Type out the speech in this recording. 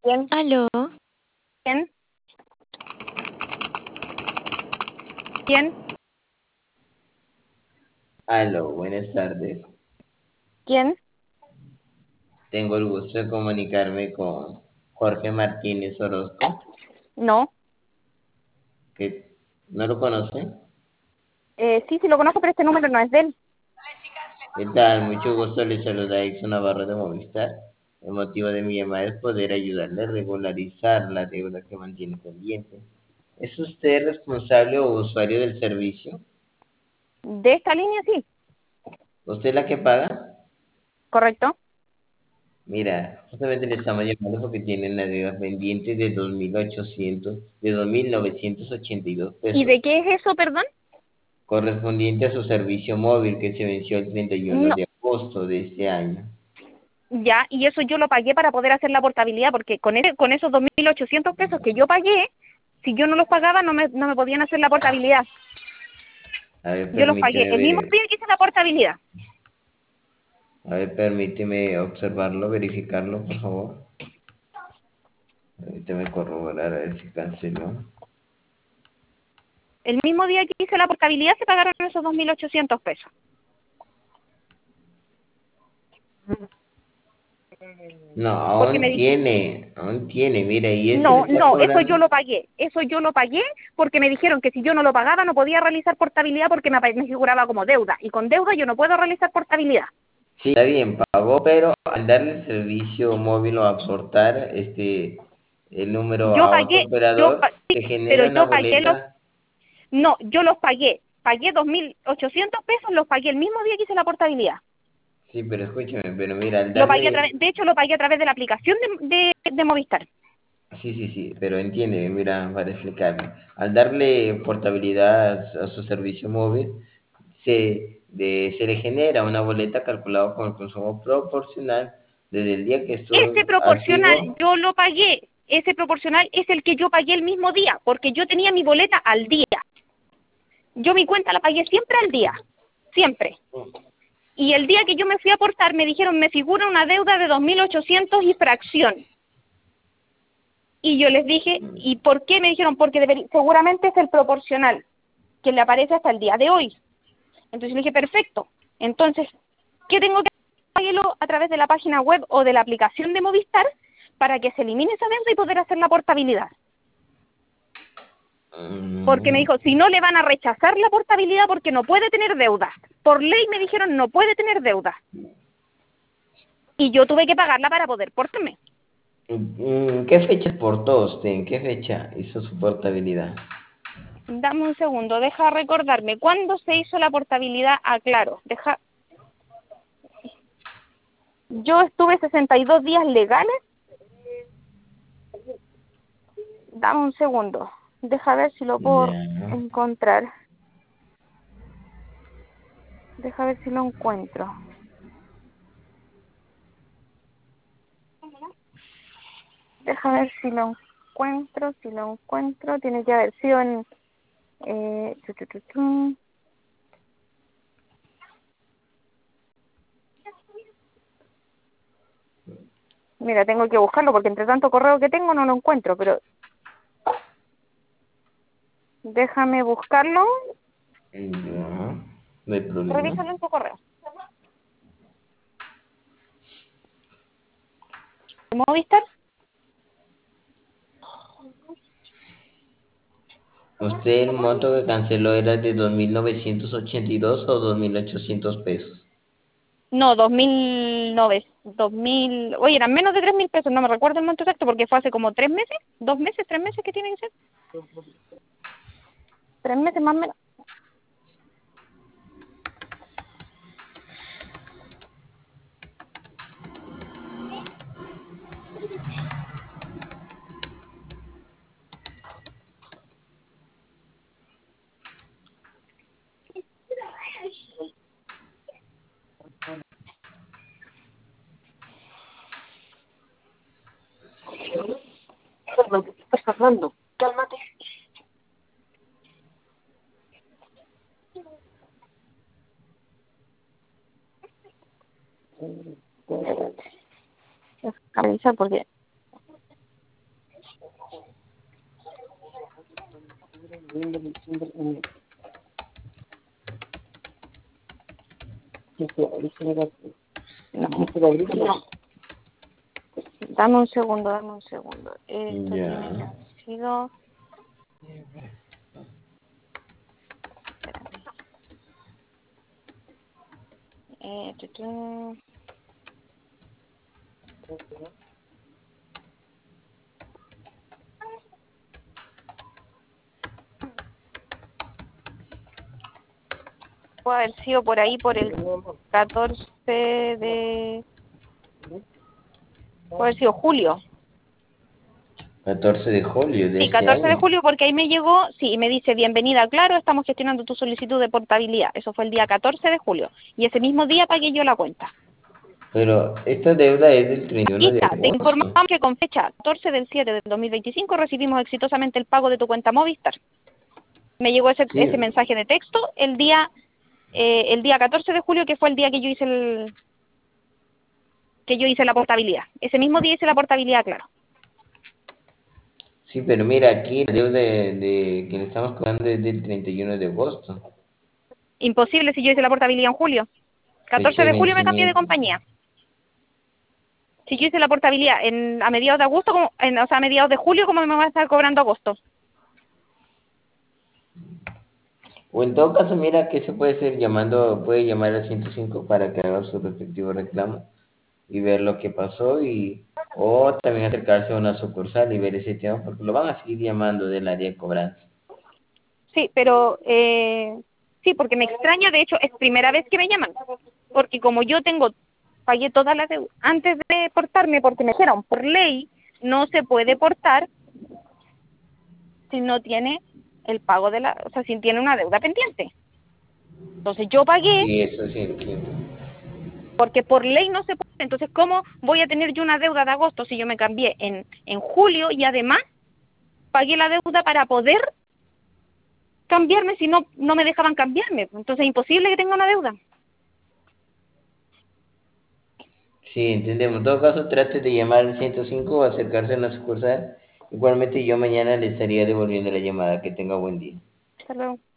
¿Quién? Aló, ¿Quién? ¿Quién? Aló, buenas tardes. ¿Quién? Tengo el gusto de comunicarme con Jorge Martínez Orozco, No. que no lo conoce. Sí, lo conozco, pero este número no es de él. ¿Qué tal? Mucho gusto, le saluda Exxon Navarro de Movistar. El motivo de mi llamada es poder ayudarle a regularizar la deuda que mantiene pendiente. ¿Es usted responsable o usuario del servicio? De esta línea, sí. ¿Usted es la que paga? ¿Correcto? Mira, justamente le estamos llamando porque tiene la deuda pendiente de 2.982 ¿Y pesos, de qué es eso, perdón? correspondiente a su servicio móvil que se venció el 31 No. de agosto de este año. Ya, y eso yo lo pagué para poder hacer la portabilidad, porque con esos 2.800 pesos que yo pagué, si yo no los pagaba, no me podían hacer la portabilidad. Yo los pagué el mismo día que hice la portabilidad. Permíteme observarlo, verificarlo, por favor. Permíteme corroborar a ver si canceló. El mismo día que hice la portabilidad se pagaron esos 2.800 pesos. No, Porque me dijeron, aún tiene, mira, y ese le no, está no, eso yo cobrando. lo pagué. Eso yo lo pagué porque me dijeron que si yo no lo pagaba no podía realizar portabilidad porque me figuraba como deuda. Y con deuda yo no puedo realizar portabilidad. Sí, está bien, pagó, pero al darle el servicio móvil o aportar el número Yo a otro pagué, operador, sí, se pero genera una yo pagué boleta. no, yo los pagué. Pagué 2.800 pesos, los pagué el mismo día que hice la portabilidad. Sí, pero escúchame, pero mira, al Lo pagué darle. de hecho lo pagué a través de la aplicación de Movistar. Sí, pero entiende, mira, para explicarme. Al darle portabilidad a su servicio móvil, se le genera una boleta calculada con el consumo proporcional desde el día que Ese estuvo proporcional activo. yo lo pagué. Ese proporcional es el que yo pagué el mismo día, porque yo tenía mi boleta al día. Yo mi cuenta la pagué siempre al día, siempre. Y el día que yo me fui a aportar me dijeron, me figura una deuda de 2.800 y fracción. Y yo les dije, ¿y por qué? Me dijeron, porque seguramente es el proporcional que le aparece hasta el día de hoy. Entonces le dije, perfecto. Entonces, ¿qué tengo que hacerlo a través de la página web o de la aplicación de Movistar para que se elimine esa deuda y poder hacer la portabilidad? Porque me Mm, dijo, si no le van a rechazar la portabilidad porque no puede tener deuda. Por ley me dijeron, no puede tener deuda. Y yo tuve que pagarla para poder portarme. ¿Qué fecha exportó usted? ¿En qué fecha hizo su portabilidad? Dame un segundo, deja recordarme. ¿Cuándo se hizo la portabilidad? Ah, claro, yo estuve 62 días legales. Dame un segundo. Deja ver si lo puedo Ya. encontrar. Deja ver si lo encuentro. Deja ver si lo encuentro, si lo encuentro. Tiene que haber sido en... tu, tu, tu, tu. Mira, tengo que buscarlo porque entre tanto correo que tengo no lo encuentro, pero déjame buscarlo. Ya, no hay problema. Revísalo en tu correo. ¿Movistar? ¿Usted el monto que canceló era de 2.982 o 2.800 pesos? No, 2.009, 2.000, oye, eran menos de 3.000 pesos, no me recuerdo el monto exacto porque fue hace como 3 meses, 2 meses, 3 meses que tienen que ser, 3 meses más o menos. Fernando, ¿qué estás hablando? Cálmate. Déjame revisar porque noviembre, diciembre, enero. Sí, sí, diciembre, no, abril, no. Dame un segundo. Esto Ya. tiene que haber sido... Espérame. Tu, tu. Puede haber sido por ahí, por el 14 de... Puede haber sido julio. 14 de julio de Sí, este 14 de año. julio, porque ahí me llegó, sí, y me dice, bienvenida, claro, estamos gestionando tu solicitud de portabilidad. Eso fue el día 14 de julio. Y ese mismo día pagué yo la cuenta. Pero esta deuda es del Aquí 31 de está, te agosto. informamos que con fecha 14 del 7 del 2025 recibimos exitosamente el pago de tu cuenta Movistar. Me llegó ese Sí, mensaje de texto el día 14 de julio, que fue el día que yo hice la portabilidad. Ese mismo día hice la portabilidad, claro. sí, pero mira, aquí la deuda que le estamos cobrando es del 31 de agosto. Imposible si yo hice la portabilidad en julio. Fecha 14 de de julio me cambié de vencimiento. compañía. Si yo hice la portabilidad a mediados de agosto, o sea, a mediados de julio, ¿cómo me va a estar cobrando agosto? O en todo caso, mira que se puede hacer llamando, puede llamar al 105 para que haga su respectivo reclamo y ver lo que pasó o también acercarse a una sucursal y ver ese tema porque lo van a seguir llamando del área de cobranza. Sí, pero sí, porque me extraña, de hecho, es primera vez que me llaman, porque como yo pagué toda la deuda antes de portarme, porque me dijeron, por ley, no se puede portar si no tiene el pago o sea, si tiene una deuda pendiente. Entonces yo pagué, Sí, eso sí entiendo. porque por ley no se puede. Entonces, ¿cómo voy a tener yo una deuda de agosto si yo me cambié en julio y además pagué la deuda para poder cambiarme si no me dejaban cambiarme? Entonces es imposible que tenga una deuda. Sí, entendemos. En todo caso, trate de llamar al 105 o acercarse a una sucursal. Igualmente yo mañana le estaría devolviendo la llamada. Que tenga buen día. Hasta luego.